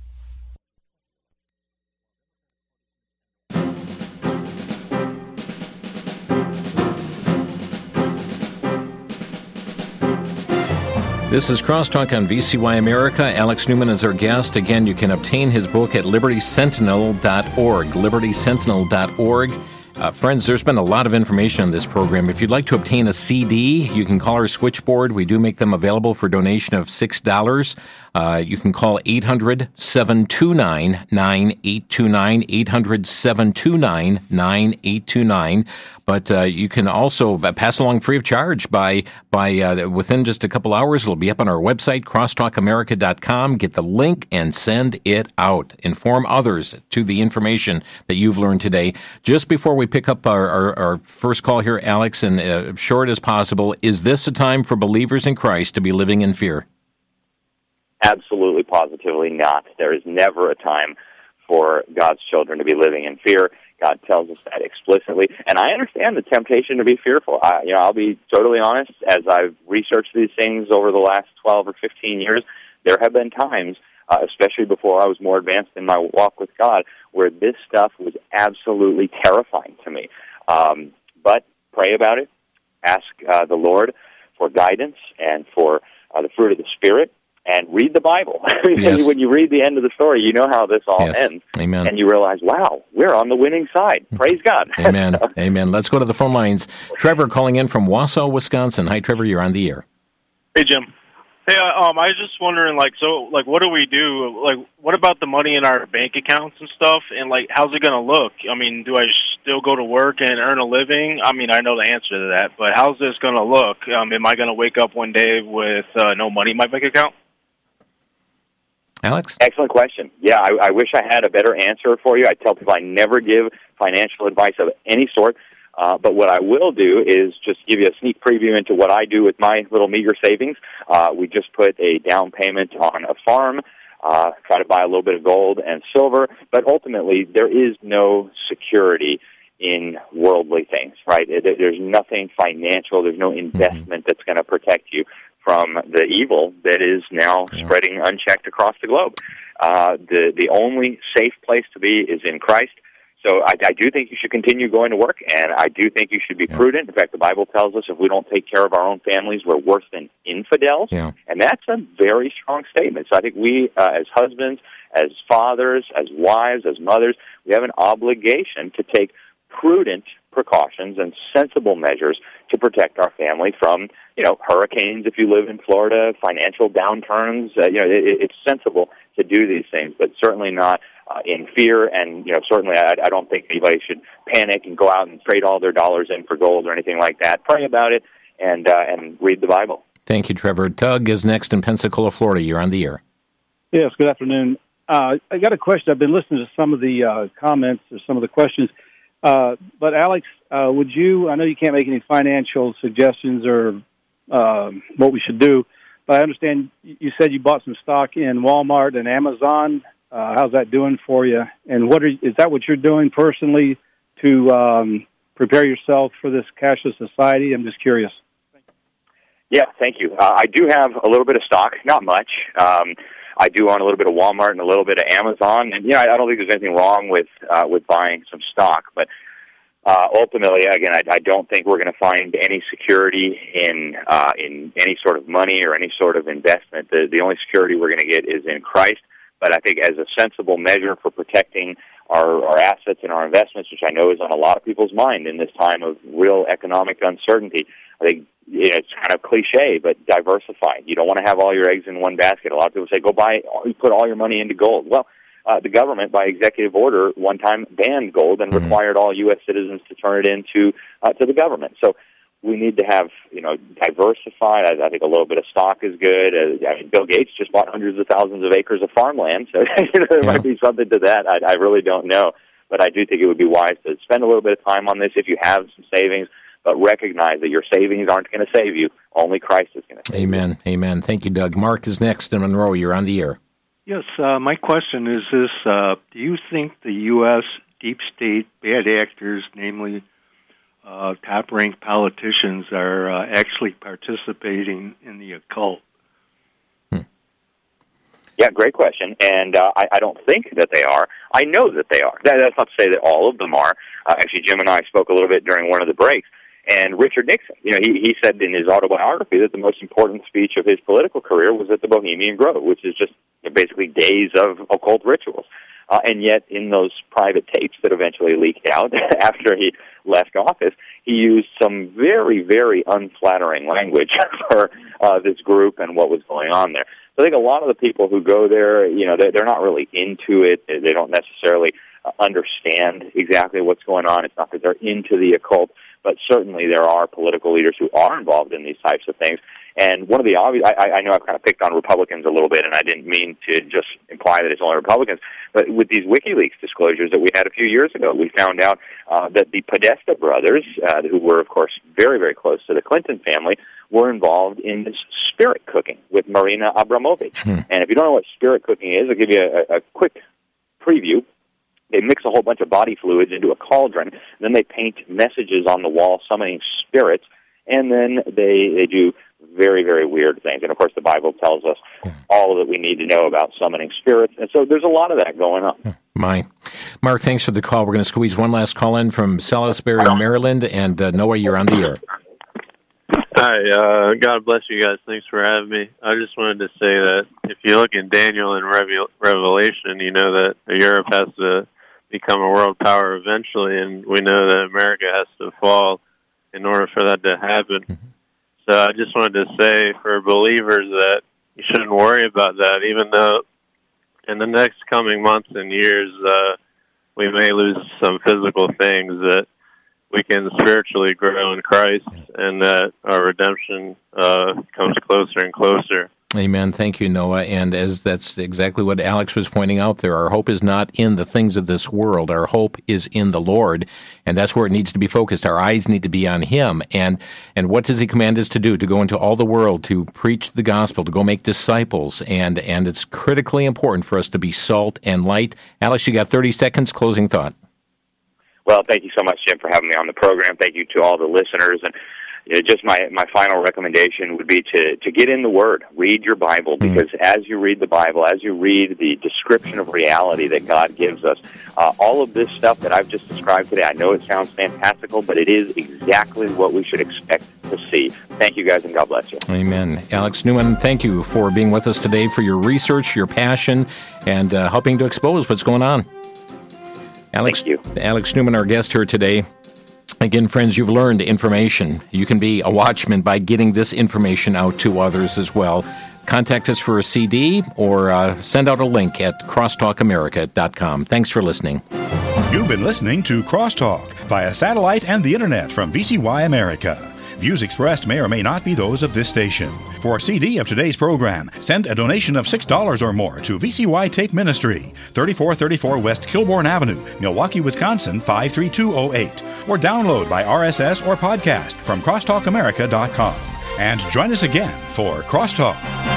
This is Crosstalk on V C Y America. Alex Newman is our guest. Again, you can obtain his book at liberty sentinel dot org, liberty sentinel dot org. Uh, friends, there's been a lot of information on this program. If you'd like to obtain a C D, you can call our switchboard. We do make them available for a donation of six dollars. Uh, you can call eight hundred, seven two nine, nine eight two nine, eight hundred, seven two nine, nine eight two nine. But uh, you can also pass along free of charge by by uh, within just a couple hours. It'll be up on our website, crosstalk america dot com. Get the link and send it out. Inform others to the information that you've learned today. Just before we pick up our, our, our first call here, Alex, and uh, short as possible, is this a time for believers in Christ to be living in fear? Absolutely, positively not. There is never a time for God's children to be living in fear. God tells us that explicitly, and I understand the temptation to be fearful. I, you know, I'll be totally honest. As I've researched these things over the last twelve or fifteen years, there have been times, uh, especially before I was more advanced in my walk with God, where this stuff was absolutely terrifying to me. Um, but pray about it. Ask uh, the Lord for guidance and for uh, the fruit of the Spirit. And read the Bible. Yes. When you read the end of the story, you know how this all yes. ends. Amen. And you realize, wow, we're on the winning side. Praise God. Amen. Amen. Let's go to the phone lines. Trevor calling in from Wausau, Wisconsin. Hi, Trevor. You're on the air. Hey, Jim. Hey, uh, um, I was just wondering, like, so, like, what do we do? Like, what about the money in our bank accounts and stuff? And, like, how's it going to look? I mean, do I still go to work and earn a living? I mean, I know the answer to that, but how's this going to look? Um, am I going to wake up one day with uh, no money in my bank account? Alex? Excellent question. Yeah, I, I wish I had a better answer for you. I tell people I never give financial advice of any sort, uh, but what I will do is just give you a sneak preview into what I do with my little meager savings. Uh, we just put a down payment on a farm, uh, try to buy a little bit of gold and silver, but ultimately there is no security in worldly things, right? There's nothing financial, there's no investment mm-hmm. that's going to protect you from the evil that is now yeah. spreading unchecked across the globe. Uh, the the only safe place to be is in Christ. So I, I do think you should continue going to work, and I do think you should be yeah. prudent. In fact, the Bible tells us if we don't take care of our own families, we're worse than infidels, yeah. and that's a very strong statement. So I think we, uh, as husbands, as fathers, as wives, as mothers, we have an obligation to take prudent precautions and sensible measures to protect our family from, you know, hurricanes if you live in Florida, financial downturns. Uh, you know, it, it's sensible to do these things, but certainly not uh, in fear. And, you know, certainly I, I don't think anybody should panic and go out and trade all their dollars in for gold or anything like that. Pray about it and uh, and read the Bible. Thank you, Trevor. Doug is next in Pensacola, Florida. You're on the air. Yes, good afternoon. Uh, I got a question. I've been listening to some of the uh, comments or some of the questions. Uh, but, Alex, uh, would you, I know you can't make any financial suggestions or uh, what we should do, but I understand you said you bought some stock in Walmart and Amazon. Uh, how's that doing for you? And what are, is that what you're doing personally to um, prepare yourself for this cashless society? I'm just curious. Yeah, thank you. Uh, I do have a little bit of stock, not much. Um, I do own a little bit of Walmart and a little bit of Amazon, and you know, I don't think there's anything wrong with uh, with buying some stock. But uh, ultimately, again, I, I don't think we're going to find any security in uh, in any sort of money or any sort of investment. The the only security we're going to get is in Christ. But I think as a sensible measure for protecting our, our assets and our investments, which I know is on a lot of people's mind in this time of real economic uncertainty, I think you know, it's kind of cliche, but diversify. You don't want to have all your eggs in one basket. A lot of people say, go buy, put all your money into gold. Well, uh, the government, by executive order, one time banned gold and mm-hmm. required all U S citizens to turn it into uh, to the government. So we need to have, you know, diversified. I, I think a little bit of stock is good. Uh, I mean, Bill Gates just bought hundreds of thousands of acres of farmland, so you know, there yeah. might be something to that. I, I really don't know, but I do think it would be wise to spend a little bit of time on this if you have some savings. But recognize that your savings aren't going to save you. Only Christ is going to save Amen. you. Amen. Amen. Thank you, Doug. Mark is next in Monroe. You're on the air. Yes, uh, my question is this. Uh, do you think the U S deep state bad actors, namely uh, top-ranked politicians, are uh, actually participating in the occult? Yeah, great question, and uh, I, I don't think that they are. I know that they are. That, that's not to say that all of them are. Uh, actually, Jim and I spoke a little bit during one of the breaks, and Richard Nixon, you know, he, he said in his autobiography that the most important speech of his political career was at the Bohemian Grove, which is just you know, basically days of occult rituals. Uh, and yet, in those private tapes that eventually leaked out after he left office, he used some very, very unflattering language for uh, this group and what was going on there. So I think a lot of the people who go there, you know, they're, they're not really into it. They don't necessarily uh, understand exactly what's going on. It's not that they're into the occult, but certainly there are political leaders who are involved in these types of things. And one of the obvious, I, I know I've kind of picked on Republicans a little bit, and I didn't mean to just imply that it's only Republicans, but with these WikiLeaks disclosures that we had a few years ago, we found out uh, that the Podesta brothers, uh, who were, of course, very, very close to the Clinton family, were involved in this spirit cooking with Marina Abramovich. Hmm. And if you don't know what spirit cooking is, I'll give you a, a quick preview. They mix a whole bunch of body fluids into a cauldron, then they paint messages on the wall summoning spirits, and then they, they do very, very weird things. And, of course, the Bible tells us all that we need to know about summoning spirits. And so there's a lot of that going on. My. Mark, thanks for the call. We're going to squeeze one last call in from Salisbury, Maryland. And, uh, Noah, you're on the air. Hi. Uh, God bless you guys. Thanks for having me. I just wanted to say that if you look in Daniel and Revel- Revelation, you know that Europe has to become a world power eventually, and we know that America has to fall in order for that to happen. Mm-hmm. So I just wanted to say for believers that you shouldn't worry about that, even though in the next coming months and years uh, we may lose some physical things, that we can spiritually grow in Christ and that our redemption uh, comes closer and closer. Amen. Thank you, Noah. And as that's exactly what Alex was pointing out there, our hope is not in the things of this world. Our hope is in the Lord, and that's where it needs to be focused. Our eyes need to be on Him. And and what does He command us to do? To go into all the world, to preach the gospel, to go make disciples. And, and it's critically important for us to be salt and light. Alex, you got thirty seconds, closing thought. Well, thank you so much, Jim, for having me on the program. Thank you to all the listeners. And you know, just my, my final recommendation would be to, to get in the Word. Read your Bible, because mm. as you read the Bible, as you read the description of reality that God gives us, uh, all of this stuff that I've just described today, I know it sounds fantastical, but it is exactly what we should expect to see. Thank you, guys, and God bless you. Amen. Alex Newman, thank you for being with us today, for your research, your passion, and uh, helping to expose what's going on. Alex, Thank you. Alex Newman, our guest here today. Again, friends, you've learned information. You can be a watchman by getting this information out to others as well. Contact us for a C D or uh, send out a link at crosstalk america dot com. Thanks for listening. You've been listening to Crosstalk via satellite and the Internet from V C Y America. Views expressed may or may not be those of this station. For a C D of today's program, send a donation of six dollars or more to V C Y Tape Ministry, thirty-four thirty-four West Kilbourne Avenue, Milwaukee, Wisconsin, five three two oh eight. Or download by R S S or podcast from crosstalk america dot com. And join us again for Crosstalk.